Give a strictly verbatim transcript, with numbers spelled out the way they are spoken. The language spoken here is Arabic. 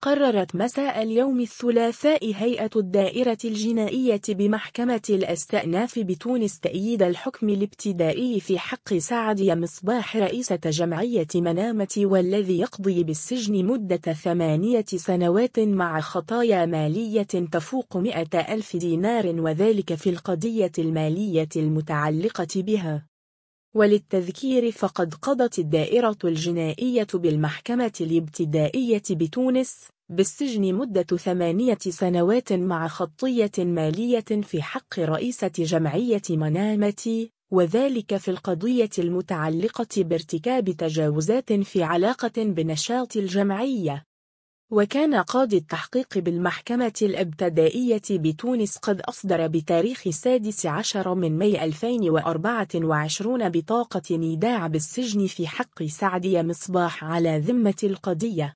قررت مساء اليوم الثلاثاء هيئة الدائرة الجنائية بمحكمة الاستئناف بتونس تأييد الحكم الابتدائي في حق سعد مصباح رئيسة جمعية منامة، والذي يقضي بالسجن مدة ثمانية سنوات مع خطايا مالية تفوق مئة ألف دينار، وذلك في القضية المالية المتعلقة بها. وللتذكير فقد قضت الدائرة الجنائية بالمحكمة الابتدائية بتونس بالسجن مدة ثمانية سنوات مع خطية مالية في حق رئيسة جمعية منامة، وذلك في القضية المتعلقة بارتكاب تجاوزات في علاقة بنشاط الجمعية. وكان قاضي التحقيق بالمحكمة الابتدائية بتونس قد أصدر بتاريخ السادس عشر من ماي ألفين وأربعة وعشرين بطاقة نيداع بالسجن في حق سعد مصباح على ذمة القضية.